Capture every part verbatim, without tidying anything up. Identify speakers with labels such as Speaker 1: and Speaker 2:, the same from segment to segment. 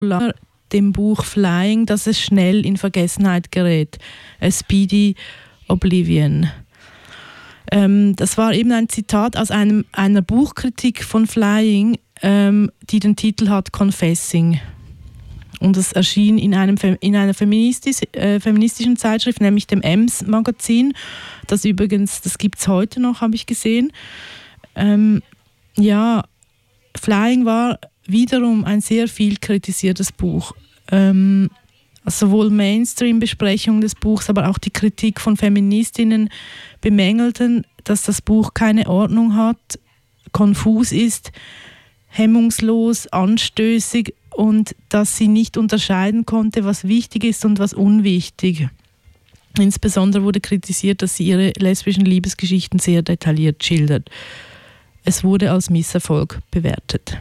Speaker 1: dem Buch Flying, dass es schnell in Vergessenheit gerät. A Speedy Oblivion. Ähm, das war eben ein Zitat aus einem, einer Buchkritik von Flying, ähm, die den Titel hat Confessing. Und es erschien in, einem, in einer feministisch, äh, feministischen Zeitschrift, nämlich dem Ems-Magazin. Das übrigens, das gibt es heute noch, habe ich gesehen. Ähm, ja, Flying war wiederum ein sehr viel kritisiertes Buch. Ähm, sowohl Mainstream-Besprechung des Buchs, aber auch die Kritik von Feministinnen bemängelten, dass das Buch keine Ordnung hat, konfus ist, hemmungslos, anstößig und dass sie nicht unterscheiden konnte, was wichtig ist und was unwichtig. Insbesondere wurde kritisiert, dass sie ihre lesbischen Liebesgeschichten sehr detailliert schildert. Es wurde als Misserfolg bewertet.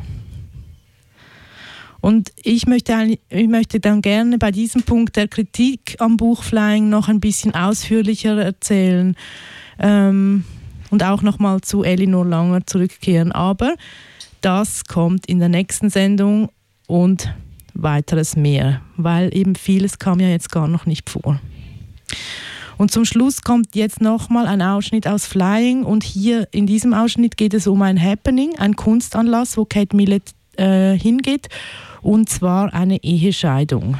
Speaker 1: Und ich möchte, ich möchte dann gerne bei diesem Punkt der Kritik am Buch Flying noch ein bisschen ausführlicher erzählen ähm, und auch nochmal zu Elinor Langer zurückkehren. Aber das kommt in der nächsten Sendung und weiteres mehr, weil eben vieles kam ja jetzt gar noch nicht vor. Und zum Schluss kommt jetzt nochmal ein Ausschnitt aus Flying und hier in diesem Ausschnitt geht es um ein Happening, ein Kunstanlass, wo Kate Millett äh, hingeht, und zwar eine Ehescheidung.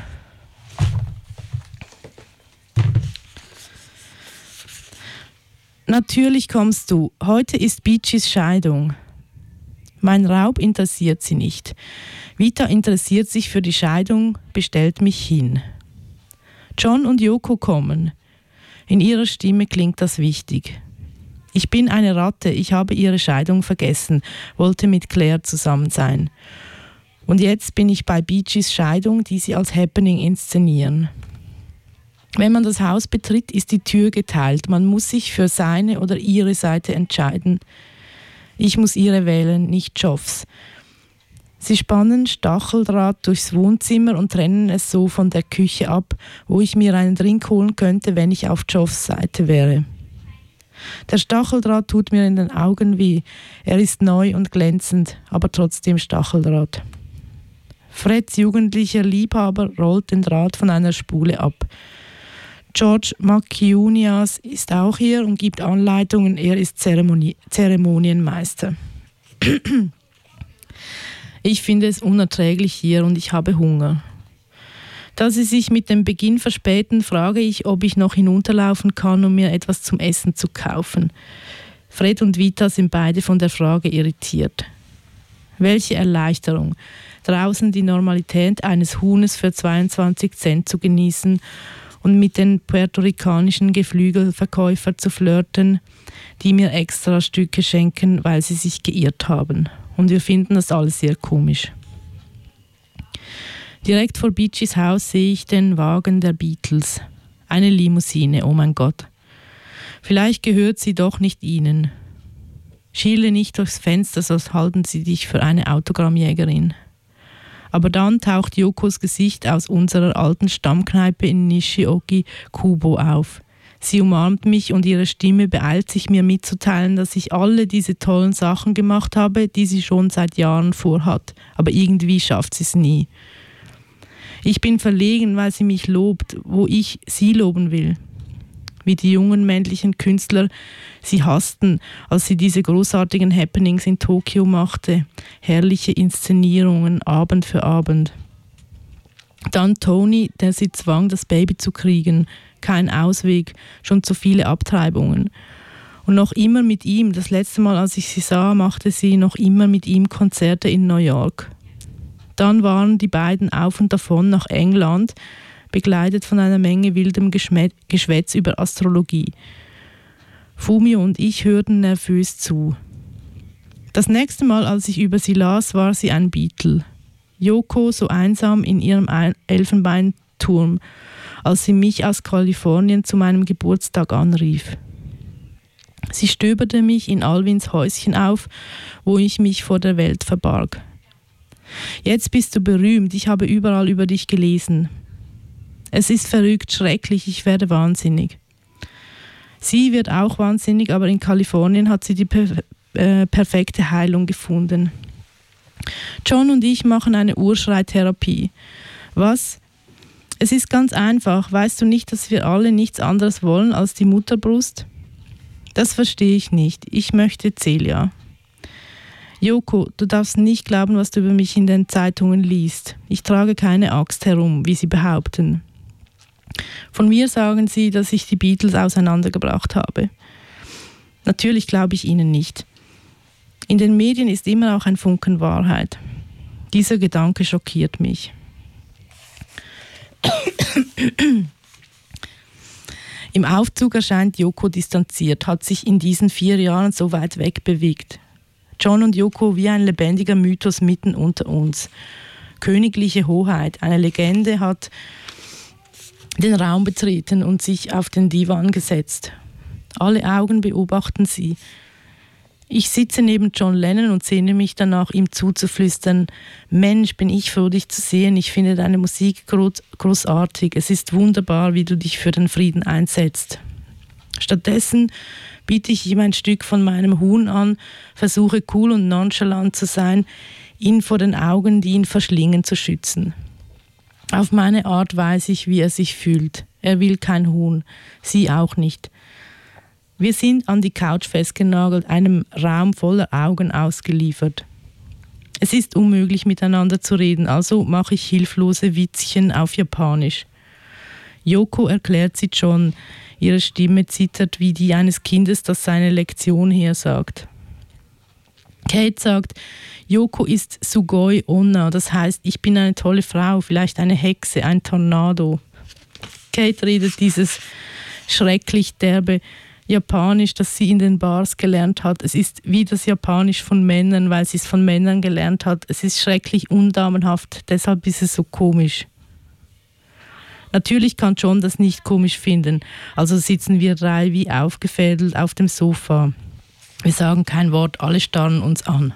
Speaker 1: Natürlich kommst du. Heute ist Beaches Scheidung. Mein Raub interessiert sie nicht. Vita interessiert sich für die Scheidung, bestellt mich hin. John und Yoko kommen. In ihrer Stimme klingt das wichtig. Ich bin eine Ratte, ich habe ihre Scheidung vergessen, wollte mit Claire zusammen sein. Und jetzt bin ich bei Beaches Scheidung, die sie als Happening inszenieren. Wenn man das Haus betritt, ist die Tür geteilt. Man muss sich für seine oder ihre Seite entscheiden. Ich muss ihre wählen, nicht Joffs. Sie spannen Stacheldraht durchs Wohnzimmer und trennen es so von der Küche ab, wo ich mir einen Drink holen könnte, wenn ich auf Joffs Seite wäre. Der Stacheldraht tut mir in den Augen weh. Er ist neu und glänzend, aber trotzdem Stacheldraht. Freds jugendlicher Liebhaber rollt den Draht von einer Spule ab. George Maciunias ist auch hier und gibt Anleitungen. Er ist Zeremonie- Zeremonienmeister. Ich finde es unerträglich hier und ich habe Hunger. Da sie sich mit dem Beginn verspäten, frage ich, ob ich noch hinunterlaufen kann, um mir etwas zum Essen zu kaufen. Fred und Vita sind beide von der Frage irritiert. Welche Erleichterung, draußen die Normalität eines Huhnes für zweiundzwanzig Cent zu genießen und mit den puerto-ricanischen Geflügelverkäufern zu flirten, die mir extra Stücke schenken, weil sie sich geirrt haben. Und wir finden das alles sehr komisch. Direkt vor Beaches Haus sehe ich den Wagen der Beatles. Eine Limousine, oh mein Gott. Vielleicht gehört sie doch nicht ihnen. Schiele nicht durchs Fenster, sonst halten sie dich für eine Autogrammjägerin. Aber dann taucht Yokos Gesicht aus unserer alten Stammkneipe in Nishioki-Kubo auf. Sie umarmt mich und ihre Stimme beeilt sich mir mitzuteilen, dass ich alle diese tollen Sachen gemacht habe, die sie schon seit Jahren vorhat. Aber irgendwie schafft sie es nie. Ich bin verlegen, weil sie mich lobt, wo ich sie loben will. Wie die jungen männlichen Künstler sie hassten, als sie diese großartigen Happenings in Tokio machte. Herrliche Inszenierungen, Abend für Abend. Dann Tony, der sie zwang, das Baby zu kriegen. Kein Ausweg, schon zu viele Abtreibungen. Und noch immer mit ihm, das letzte Mal, als ich sie sah, machte sie noch immer mit ihm Konzerte in New York. Dann waren die beiden auf und davon nach England, begleitet von einer Menge wildem Geschme- Geschwätz über Astrologie. Fumio und ich hörten nervös zu. Das nächste Mal, als ich über sie las, war sie ein Beatle. Yoko so einsam in ihrem Elfenbeinturm, als sie mich aus Kalifornien zu meinem Geburtstag anrief. Sie stöberte mich in Alwins Häuschen auf, wo ich mich vor der Welt verbarg. Jetzt bist du berühmt, ich habe überall über dich gelesen. Es ist verrückt, schrecklich, ich werde wahnsinnig. Sie wird auch wahnsinnig, aber in Kalifornien hat sie die perf- äh, perfekte Heilung gefunden. John und ich machen eine Urschreitherapie. Was? Es ist ganz einfach. Weißt du nicht, dass wir alle nichts anderes wollen als die Mutterbrust? Das verstehe ich nicht. Ich möchte Celia. Yoko, du darfst nicht glauben, was du über mich in den Zeitungen liest. Ich trage keine Axt herum, wie sie behaupten. Von mir sagen sie, dass ich die Beatles auseinandergebracht habe. Natürlich glaube ich ihnen nicht. In den Medien ist immer auch ein Funken Wahrheit. Dieser Gedanke schockiert mich. Im Aufzug erscheint Yoko distanziert, hat sich in diesen vier Jahren so weit weg bewegt. John und Yoko wie ein lebendiger Mythos mitten unter uns. Königliche Hoheit, eine Legende hat den Raum betreten und sich auf den Divan gesetzt. Alle Augen beobachten sie. Ich sitze neben John Lennon und sehne mich danach, ihm zuzuflüstern: Mensch, bin ich froh, dich zu sehen. Ich finde deine Musik groß, großartig. Es ist wunderbar, wie du dich für den Frieden einsetzt. Stattdessen biete ich ihm ein Stück von meinem Huhn an, versuche cool und nonchalant zu sein, ihn vor den Augen, die ihn verschlingen, zu schützen. Auf meine Art weiß ich, wie er sich fühlt. Er will kein Huhn, sie auch nicht. Wir sind an die Couch festgenagelt, einem Raum voller Augen ausgeliefert. Es ist unmöglich, miteinander zu reden, also mache ich hilflose Witzchen auf Japanisch. Yoko erklärt sie John. Ihre Stimme zittert wie die eines Kindes, das seine Lektion hersagt. Kate sagt, Yoko ist Sugoi Onna, das heißt, ich bin eine tolle Frau, vielleicht eine Hexe, ein Tornado. Kate redet dieses schrecklich derbe Japanisch, das sie in den Bars gelernt hat. Es ist wie das Japanisch von Männern, weil sie es von Männern gelernt hat. Es ist schrecklich undamenhaft, deshalb ist es so komisch. Natürlich kann John das nicht komisch finden, also sitzen wir drei wie aufgefädelt auf dem Sofa. Wir sagen kein Wort, alle starren uns an.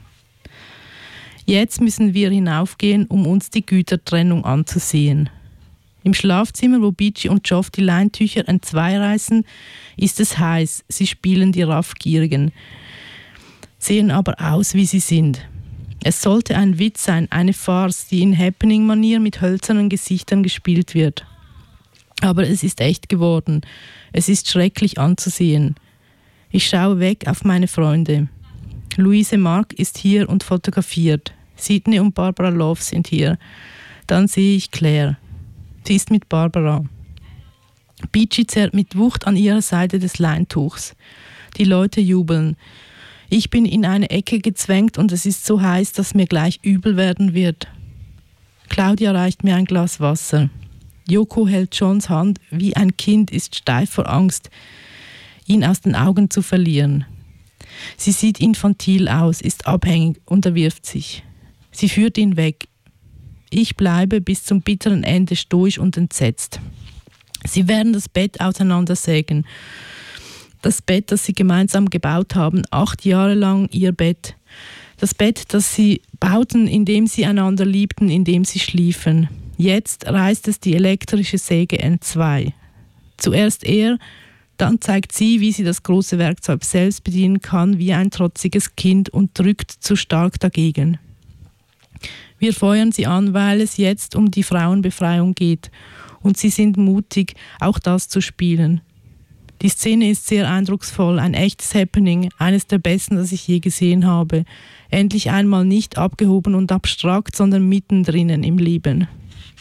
Speaker 1: Jetzt müssen wir hinaufgehen, um uns die Gütertrennung anzusehen. Im Schlafzimmer, wo Beachy und Geoff die Leintücher entzweireißen, ist es heiß. Sie spielen die Raffgierigen, sehen aber aus, wie sie sind. Es sollte ein Witz sein, eine Farce, die in Happening-Manier mit hölzernen Gesichtern gespielt wird. Aber es ist echt geworden. Es ist schrecklich anzusehen. Ich schaue weg auf meine Freunde. Louise Mark ist hier und fotografiert. Sydney und Barbara Love sind hier. Dann sehe ich Claire. Sie ist mit Barbara. Beachy zerrt mit Wucht an ihrer Seite des Leintuchs. Die Leute jubeln. Ich bin in eine Ecke gezwängt und es ist so heiß, dass mir gleich übel werden wird. Claudia reicht mir ein Glas Wasser. Yoko hält Johns Hand wie ein Kind, ist steif vor Angst, ihn aus den Augen zu verlieren. Sie sieht infantil aus, ist abhängig, unterwirft sich. Sie führt ihn weg. Ich bleibe bis zum bitteren Ende stoisch und entsetzt. Sie werden das Bett auseinandersägen. Das Bett, das sie gemeinsam gebaut haben, acht Jahre lang ihr Bett. Das Bett, das sie bauten, indem sie einander liebten, indem sie schliefen. Jetzt reißt es die elektrische Säge entzwei. Zuerst er, dann zeigt sie, wie sie das große Werkzeug selbst bedienen kann, wie ein trotziges Kind, und drückt zu stark dagegen. Wir feuern sie an, weil es jetzt um die Frauenbefreiung geht. Und sie sind mutig, auch das zu spielen. Die Szene ist sehr eindrucksvoll, ein echtes Happening, eines der besten, das ich je gesehen habe. Endlich einmal nicht abgehoben und abstrakt, sondern mittendrin im Leben.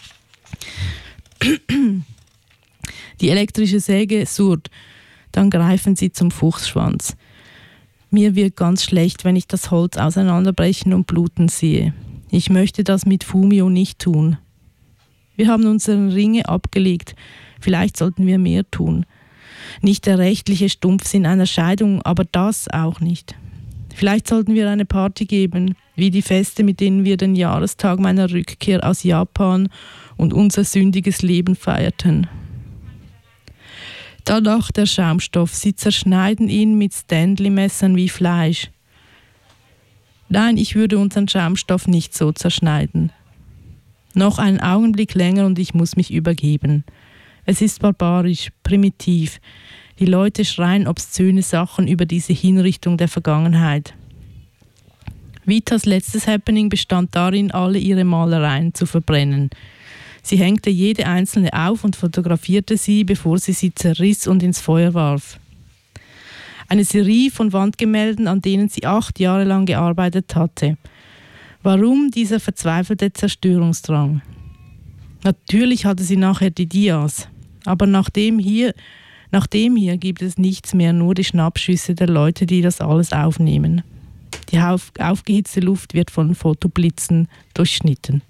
Speaker 1: Die elektrische Säge surrt, dann greifen sie zum Fuchsschwanz. Mir wird ganz schlecht, wenn ich das Holz auseinanderbrechen und bluten sehe. Ich möchte das mit Fumio nicht tun. Wir haben unsere Ringe abgelegt, vielleicht sollten wir mehr tun. Nicht der rechtliche Stumpfsinn einer Scheidung, aber das auch nicht. Vielleicht sollten wir eine Party geben, wie die Feste, mit denen wir den Jahrestag meiner Rückkehr aus Japan und unser sündiges Leben feierten. Danach der Schaumstoff, sie zerschneiden ihn mit Stanley-Messern wie Fleisch. Nein, ich würde unseren Schaumstoff nicht so zerschneiden. Noch einen Augenblick länger und ich muss mich übergeben. Es ist barbarisch, primitiv. Die Leute schreien obszöne Sachen über diese Hinrichtung der Vergangenheit. Vitas letztes Happening bestand darin, alle ihre Malereien zu verbrennen. Sie hängte jede einzelne auf und fotografierte sie, bevor sie sie zerriss und ins Feuer warf. Eine Serie von Wandgemälden, an denen sie acht Jahre lang gearbeitet hatte. Warum dieser verzweifelte Zerstörungsdrang? Natürlich hatte sie nachher die Dias, aber nach dem hier, nach dem hier gibt es nichts mehr, nur die Schnappschüsse der Leute, die das alles aufnehmen. Die auf, aufgehitzte Luft wird von Fotoblitzen durchschnitten.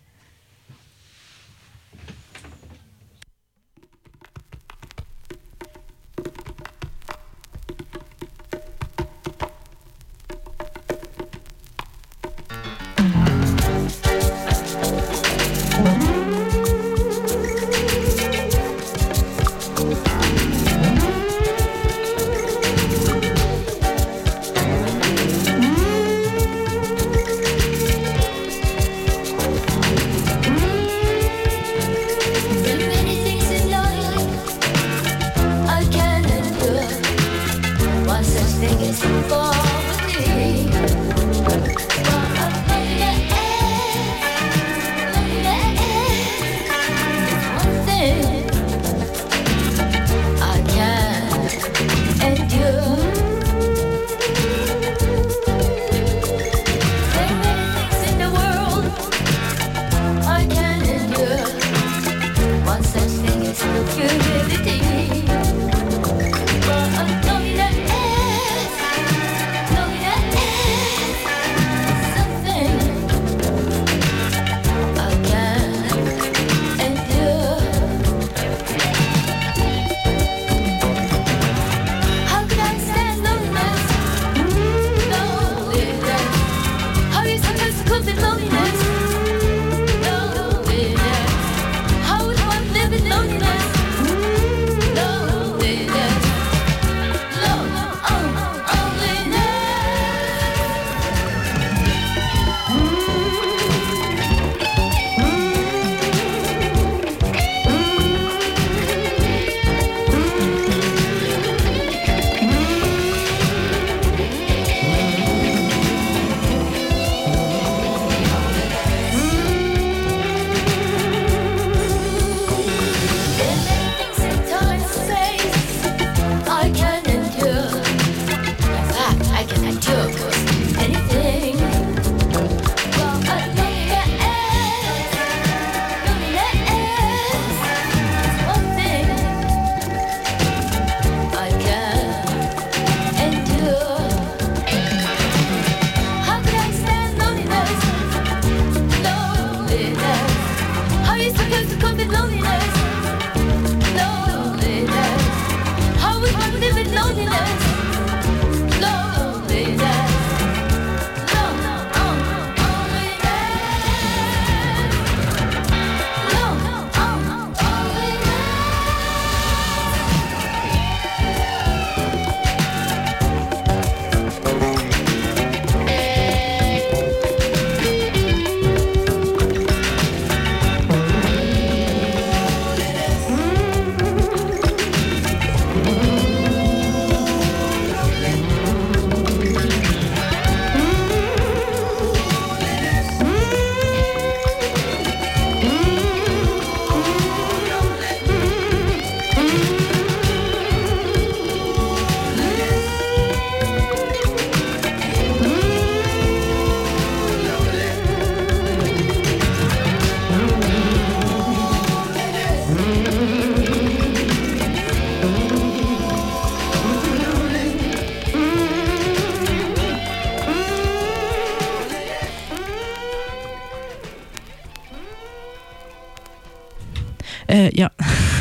Speaker 1: Äh, ja,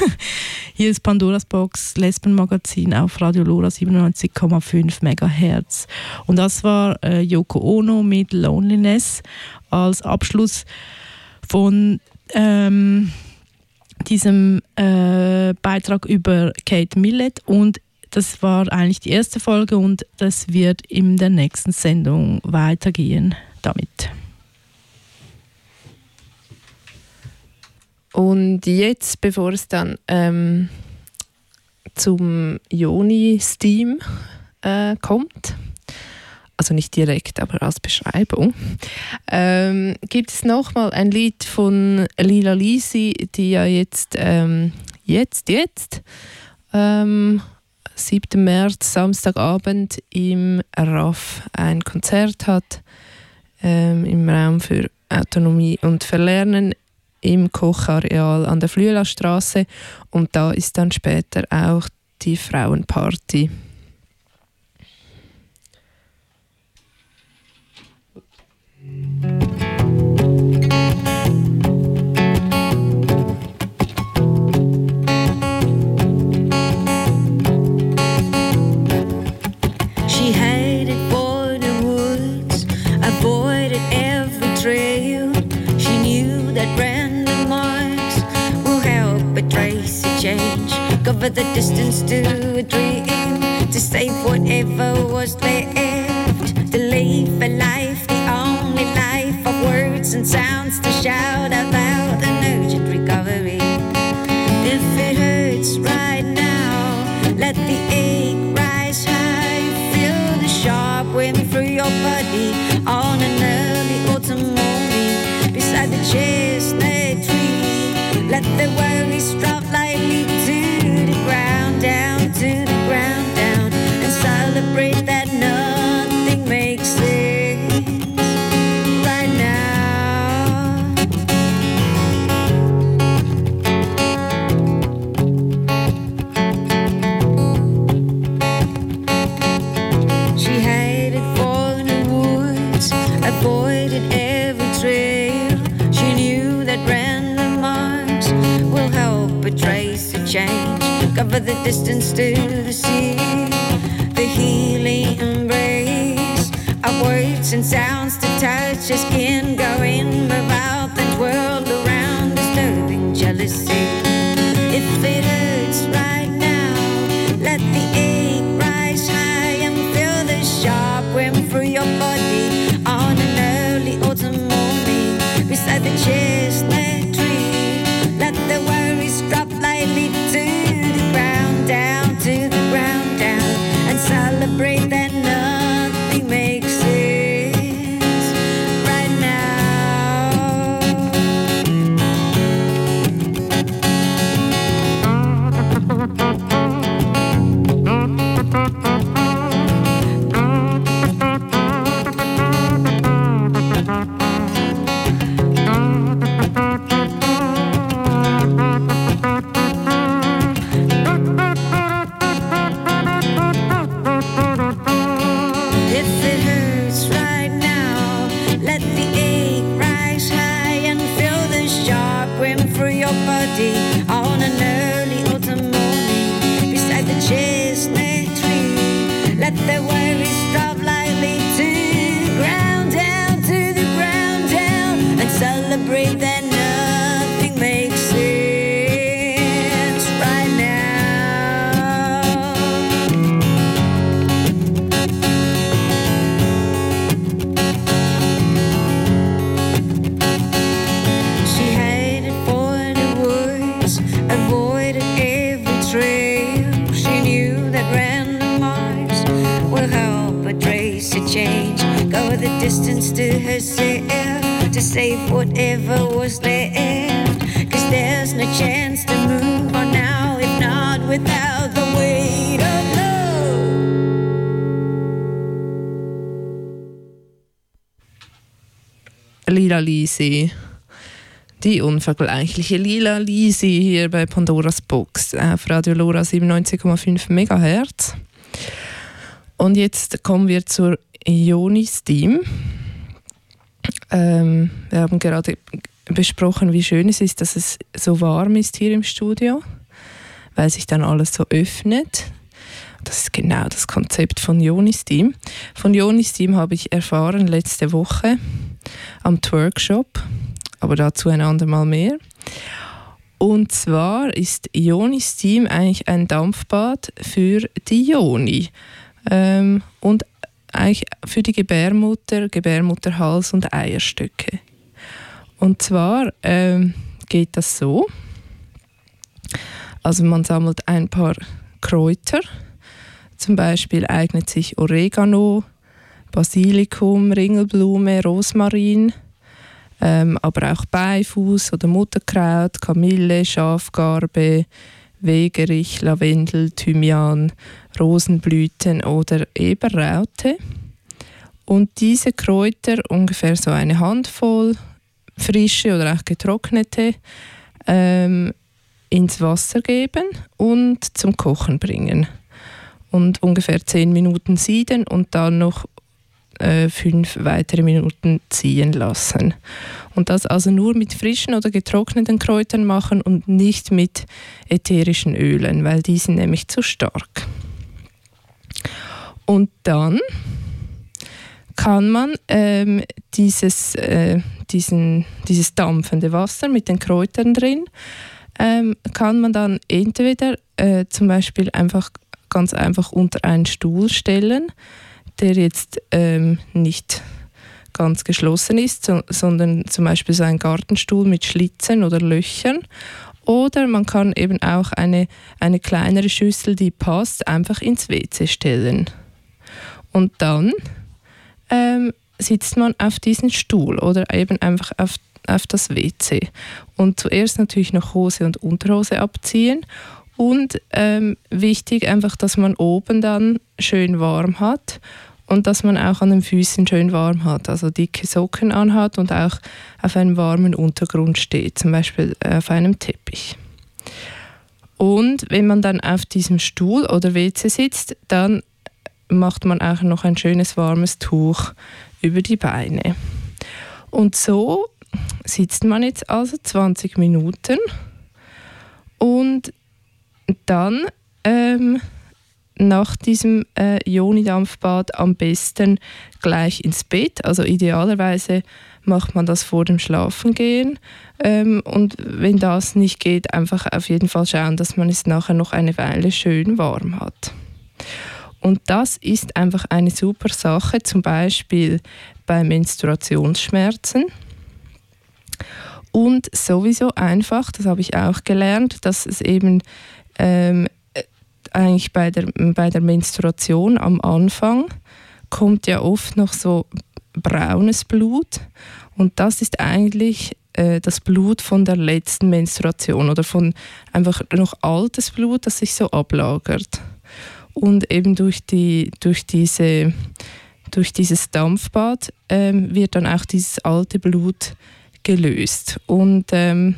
Speaker 1: hier ist Pandoras Box, Lesbenmagazin auf Radio Lora siebenundneunzig Komma fünf Megahertz. Und das war äh, Yoko Ono mit Loneliness als Abschluss von ähm, diesem äh, Beitrag über Kate Millett. Und das war eigentlich die erste Folge und das wird in der nächsten Sendung weitergehen damit.
Speaker 2: Und jetzt, bevor es dann ähm, zum Joni-Steam äh, kommt, also also nicht direkt, aber als Beschreibung, ähm, gibt es nochmal ein Lied von Lila Lisi, die ja jetzt, ähm, jetzt, jetzt, ähm, siebten März, Samstagabend im R A F ein Konzert hat, ähm, im Raum für Autonomie und Verlernen im Kochareal an der Flüelastraße, und da ist dann später auch die Frauenparty.
Speaker 3: She headed for the woods, avoided every trail. She knew that random marks will help her trace a change, cover the distance to a dream, to save whatever was left, to live a life, the only life of words and sounds, to shout out loud an urgent recovery. If it hurts right now, let the ache rise high, feel the sharp wind through your body on an early autumn morning beside the chestnut tree. Let the worries drop lightly to the ground, down to the ground, down, and celebrate that nothing makes sense right now. She headed for the woods, avoided every trail. She knew that random marks will help her trace a change, cover the distance to the sea. The healing embrace of words and sounds to touch your skin, go in, move out, then twirl around, disturbing jealousy. If it hurts right now, let the ache rise high and feel the sharp wind through your body on an early autumn morning beside the chestnut tree. Let the worries drop lightly to the ground, down to the ground, down, and celebrate that nothing makes sense right now. If it hurts right now, let the ache rise high and feel the sharp wind through your body on an early autumn morning beside the chestnut tree. Let the worries drop lightly to the ground, down to the ground, down, and celebrate that nothing makes sense right now. She headed for the woods, avoided every trail. She knew that random marks will help her trace a change, go the distance to herself, to save whatever was left. Cause there's no chance to move on now, if not without the weight of love.
Speaker 2: Lila Lisi. Die unvergleichliche Lila Lisi hier bei Pandoras Box auf Radio Lora siebenundneunzig Komma fünf Megahertz. Und jetzt kommen wir zur Ioni-Steam. Ähm, wir haben gerade besprochen, wie schön es ist, dass es so warm ist hier im Studio, weil sich dann alles so öffnet. Das ist genau das Konzept von Ioni-Steam. Von Ioni-Steam habe ich erfahren letzte Woche am Twerkshop, aber dazu ein andermal mehr. Und zwar ist Ioni-Steam eigentlich ein Dampfbad für die Ioni ähm, und eigentlich für die Gebärmutter, Gebärmutterhals und Eierstöcke. Und zwar ähm, geht das so, also man sammelt ein paar Kräuter, zum Beispiel eignet sich Oregano, Basilikum, Ringelblume, Rosmarin, ähm, aber auch Beifuß oder Mutterkraut, Kamille, Schafgarbe, Wegerich, Lavendel, Thymian, Rosenblüten oder Eberraute. Und diese Kräuter, ungefähr so eine Handvoll, frische oder auch getrocknete, ähm, ins Wasser geben und zum Kochen bringen. Und ungefähr zehn Minuten sieden und dann noch äh, fünf weitere Minuten ziehen lassen. Und das also nur mit frischen oder getrockneten Kräutern machen und nicht mit ätherischen Ölen, weil die sind nämlich zu stark. Und dann kann man ähm, dieses, äh, diesen, dieses dampfende Wasser mit den Kräutern drin, ähm, kann man dann entweder äh, zum Beispiel einfach ganz einfach unter einen Stuhl stellen, der jetzt ähm, nicht ganz geschlossen ist, so, sondern zum Beispiel so ein Gartenstuhl mit Schlitzen oder Löchern. Oder man kann eben auch eine, eine kleinere Schüssel, die passt, einfach ins W C stellen. Und dann ähm, sitzt man auf diesen Stuhl oder eben einfach auf, auf das W C. Und zuerst natürlich noch Hose und Unterhose abziehen. Und ähm, wichtig einfach, dass man oben dann schön warm hat und dass man auch an den Füßen schön warm hat, also dicke Socken anhat und auch auf einem warmen Untergrund steht, zum Beispiel auf einem Teppich. Und wenn man dann auf diesem Stuhl oder W C sitzt, dann macht man auch noch ein schönes warmes Tuch über die Beine. Und so sitzt man jetzt also zwanzig Minuten und dann ähm, nach diesem äh, Yoni-Dampfbad am besten gleich ins Bett. Also idealerweise macht man das vor dem Schlafengehen. Ähm, und wenn das nicht geht, einfach auf jeden Fall schauen, dass man es nachher noch eine Weile schön warm hat. Und das ist einfach eine super Sache, zum Beispiel bei Menstruationsschmerzen. Und sowieso einfach, das habe ich auch gelernt, dass es eben ähm, eigentlich bei der, bei der Menstruation am Anfang kommt ja oft noch so braunes Blut und das ist eigentlich äh, das Blut von der letzten Menstruation oder von einfach noch altes Blut, das sich so ablagert. Und eben durch, die, durch, diese, durch dieses Dampfbad ähm, wird dann auch dieses alte Blut gelöst. Und ähm,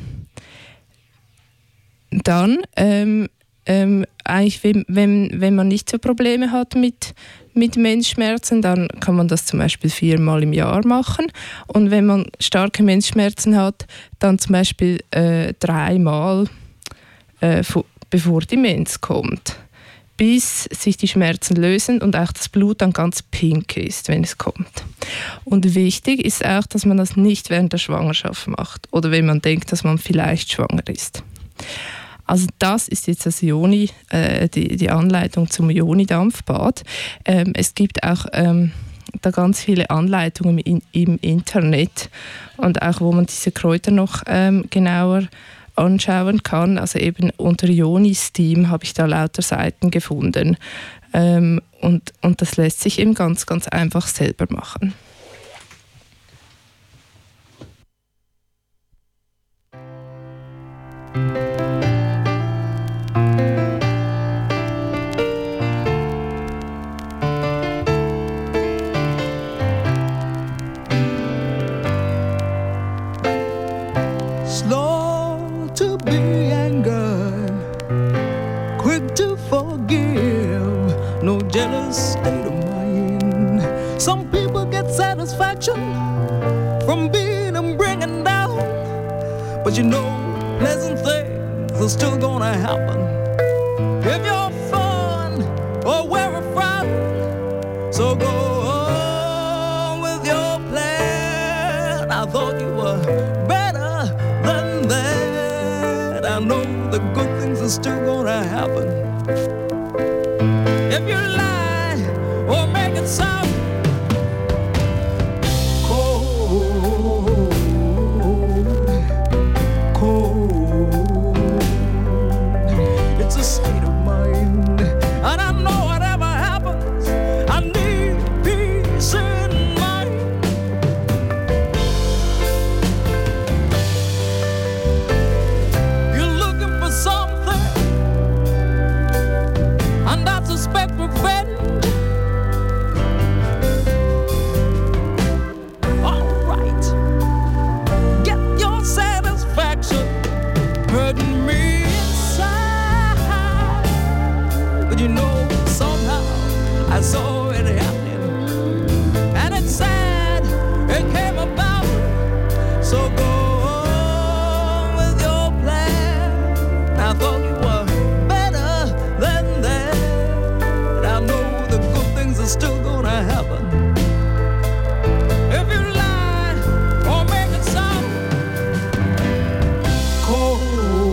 Speaker 2: dann, ähm, ähm, eigentlich, wenn, wenn, wenn man nicht so Probleme hat mit, mit Menstruationsschmerzen, dann kann man das zum Beispiel viermal im Jahr machen. Und wenn man starke Menstruationsschmerzen hat, dann zum Beispiel äh, dreimal, äh, bevor die Mens kommt, bis sich die Schmerzen lösen und auch das Blut dann ganz pink ist, wenn es kommt. Und wichtig ist auch, dass man das nicht während der Schwangerschaft macht oder wenn man denkt, dass man vielleicht schwanger ist. Also das ist jetzt das Yoni, äh, die, die Anleitung zum Yoni-Dampfbad. Ähm, es gibt auch ähm, da ganz viele Anleitungen in, im Internet und auch, wo man diese Kräuter noch ähm, genauer anschauen kann. Also eben unter Yoni Steam habe ich da lauter Seiten gefunden. Ähm, und, und das lässt sich eben ganz, ganz einfach selber machen.
Speaker 4: From being and bringing down, but you know pleasant things are still gonna happen if you're fun or wear a frown. So go on with your plan. I thought you were better than that. I know the good things are still gonna happen if you lie or make it sound state of mind, and I know whatever happens, I need peace. I saw it happening, and it's sad it came about. So go on with your plan. I thought you were better than that. I know the good things are still gonna happen. If you lie or make it sound cold,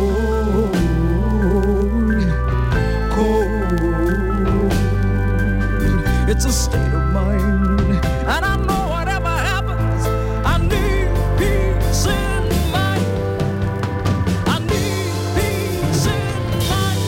Speaker 4: cold, it's a state of mind, and I know whatever happens, I need peace in mind. I need peace in mind.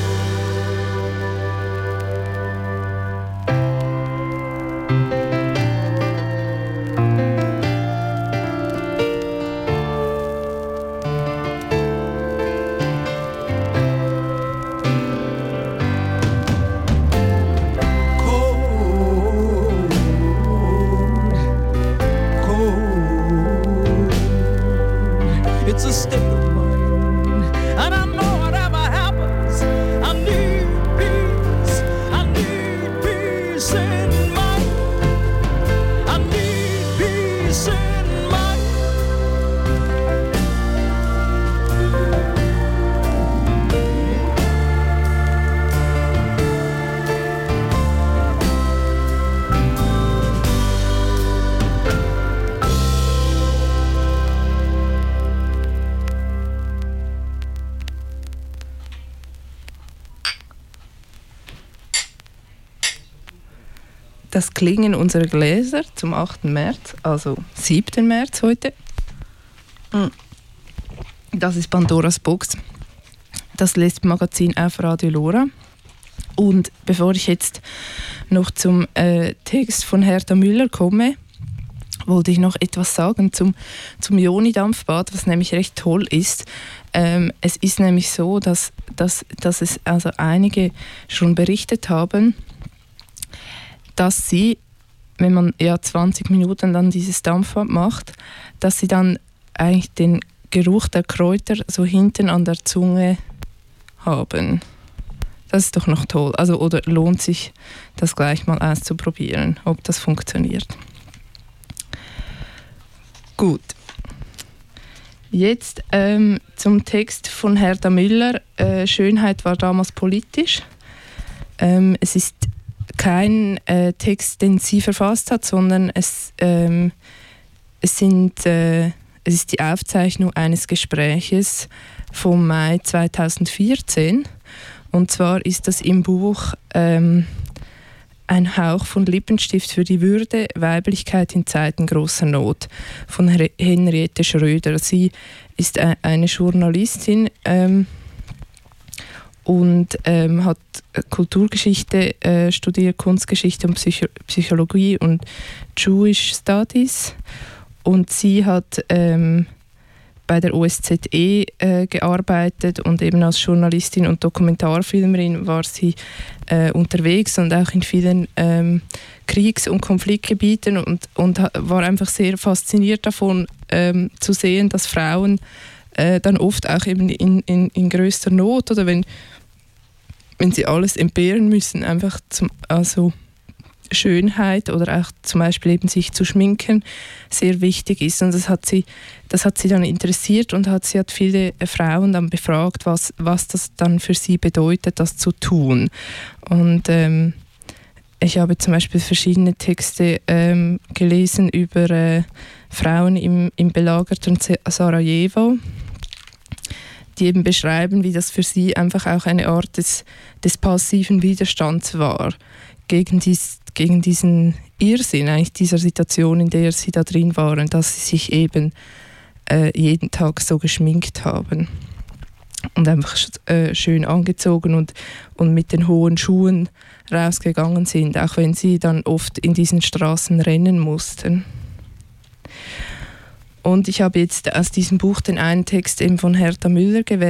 Speaker 4: It's a state of mind, and I know whatever happens, I need peace, I need peace in mind. I need peace in mind.
Speaker 2: Das Klingen unserer Gläser zum achten März, also siebten März heute. Das ist Pandoras Box, das Lesbenmagazin auf Radio Lora. Und bevor ich jetzt noch zum äh, Text von Hertha Müller komme, wollte ich noch etwas sagen zum, zum Joni-Dampfbad, was nämlich recht toll ist. Ähm, es ist nämlich so, dass, dass, dass es also einige schon berichtet haben, dass sie, wenn man ja zwanzig Minuten dann dieses Dampfbad macht, dass sie dann eigentlich den Geruch der Kräuter so hinten an der Zunge haben. Das ist doch noch toll. Also, oder lohnt sich, das gleich mal auszuprobieren, ob das funktioniert. Gut. Jetzt ähm, zum Text von Hertha Müller. Äh, Schönheit war damals politisch. Ähm, es ist kein äh, Text, den sie verfasst hat, sondern es, ähm, es, sind, äh, es ist die Aufzeichnung eines Gespräches vom Mai zweitausendvierzehn. Und zwar ist das im Buch ähm, Ein Hauch von Lippenstift für die Würde, Weiblichkeit in Zeiten großer Not von Henriette Schröder. Sie ist eine Journalistin, ähm, und ähm, hat Kulturgeschichte äh, studiert, Kunstgeschichte und Psycho- Psychologie und Jewish Studies. Und sie hat ähm, bei der O S Z E äh, gearbeitet und eben als Journalistin und Dokumentarfilmerin war sie äh, unterwegs und auch in vielen ähm, Kriegs- und Konfliktgebieten und, und war einfach sehr fasziniert davon ähm, zu sehen, dass Frauen äh, dann oft auch eben in, in, in größter Not oder wenn, wenn sie alles entbehren müssen, einfach zum, also Schönheit oder auch zum Beispiel eben sich zu schminken sehr wichtig ist. Und das hat sie, das hat sie dann interessiert und hat, sie hat viele Frauen dann befragt, was, was das dann für sie bedeutet, das zu tun. Und ähm, ich habe zum Beispiel verschiedene Texte ähm, gelesen über äh, Frauen im, im belagerten Sarajevo, die eben beschreiben, wie das für sie einfach auch eine Art des, des passiven Widerstands war gegen, dies, gegen diesen Irrsinn, eigentlich dieser Situation, in der sie da drin waren, dass sie sich eben äh, jeden Tag so geschminkt haben und einfach äh, schön angezogen und, und mit den hohen Schuhen rausgegangen sind, auch wenn sie dann oft in diesen Straßen rennen mussten. Und ich habe jetzt aus diesem Buch den einen Text eben von Hertha Müller gewählt.